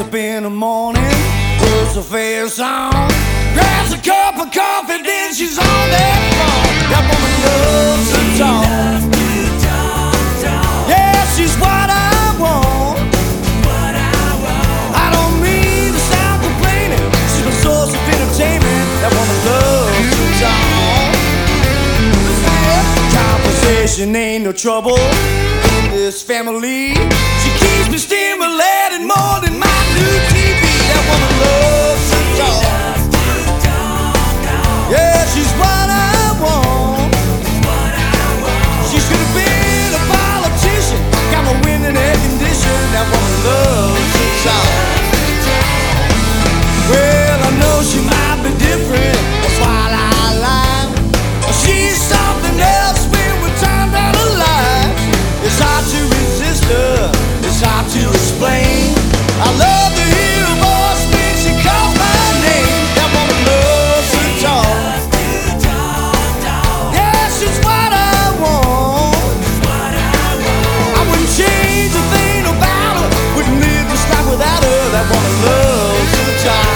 up in the morning, puts her face on, grabs a cup of coffee, then she's on that phone. That woman loves to talk. Yeah, she's what I want. I don't mean to sound complaining, she's my source of entertainment. That woman loves to talk. Conversation ain't no trouble in this family. She keeps me stimulated more than my new TV. That woman loves to talk. Yeah, she's what I want. She's gonna be a politician, got my winning air condition. That woman loves to talk. Well, I know she might be different, that's why I lie. She's something else when we're turned out alive. It's hard to resist her, it's hard to explain. I love to hear her voice when she calls my name. That woman loves to talk. Yeah, she's what I want. I wouldn't change a thing about her, wouldn't live this life without her. That woman loves to talk.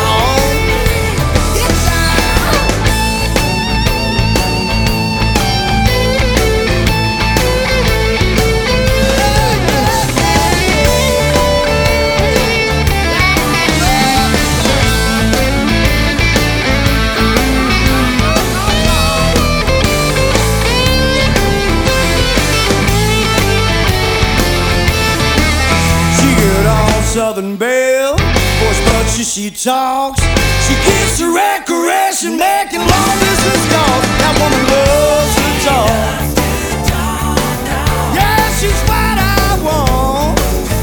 Southern Belle, for as much as she talks, she gets to recreation, making long distance calls. That woman loves to talk. Yeah, she's what I want.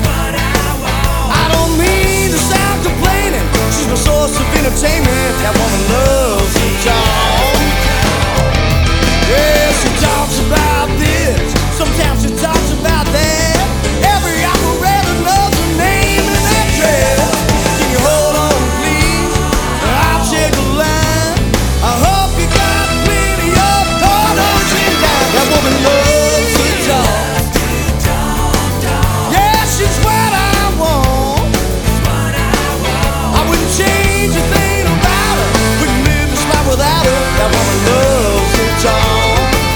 I don't mean to sound complaining, she's my source of entertainment. That woman loves to talk. Yeah, she talks about this, sometimes she talks about that. Every operator knows her name. Can you hold on, please? I'll check the line. I hope you got plenty of dollars in time. That woman loves to talk. Yeah, she's what I want. I wouldn't change a thing about her, wouldn't live this life without her. That woman loves to talk.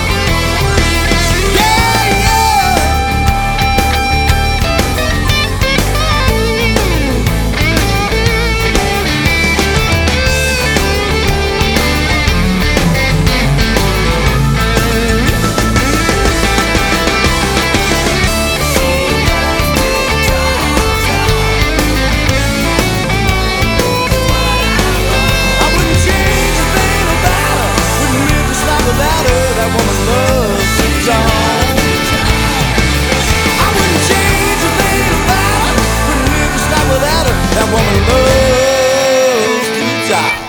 That woman loves to talk. I wouldn't change a thing about her, wouldn't live this life without her. That woman loves to talk.